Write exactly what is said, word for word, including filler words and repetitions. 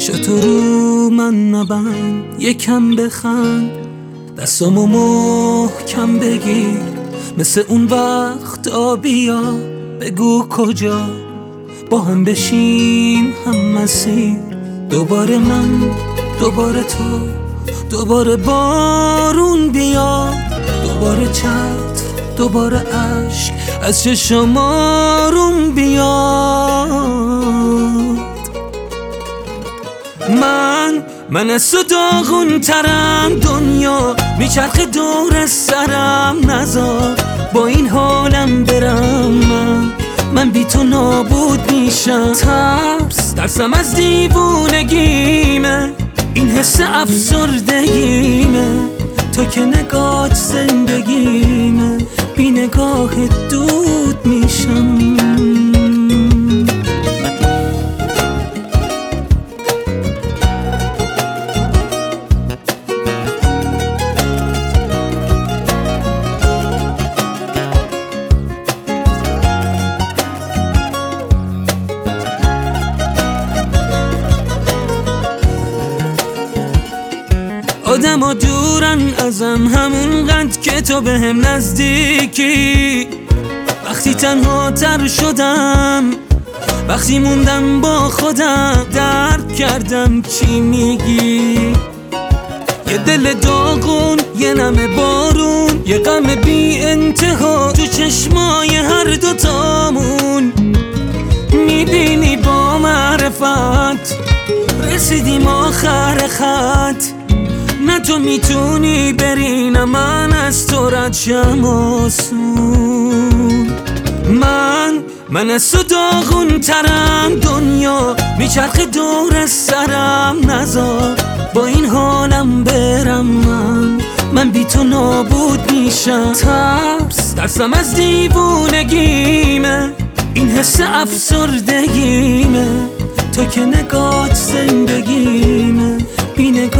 چشاتو رو من نبند، یکم بخند، دستامو محکم بگیر، مثل اون وقت آبیا بگو کجا با هم بشیم هم مسیر. دوباره من، دوباره تو، دوباره بارون بیاد، دوباره چتر، دوباره عشق از چشم آروم بیاد. من من از تو داغون ترم، دنیا میچرخه دور سرم، نذار با این حالم برم. من من بی تو نابود میشم، ترس ترسم از دیوونگیمه، این حس افسردگیمه، تو که نگات زندگیمه، بی نگاهت دود میشم. آدم ها دورن ازم همون قد که تو به هم نزدیکی. وقتی تنها تر شدم، وقتی موندم با خودم، درک کردم چی میگی. یه دل داغون، یه نم بارون، یه غم بی انتها تو چشمای هر دوتامون. میبینی با معرفت رسیدیم آخر خط، نه تو میتونی بری نه من از تو رد شم آسون. من من از تو داغون ترم، دنیا میچرخه دور سرم، نذار با این حالم برم. من من بی تو نابود میشم، ترس ترسم از دیوونگیمه، این حس افسردگیمه، تو که نگات زندگیمه، بی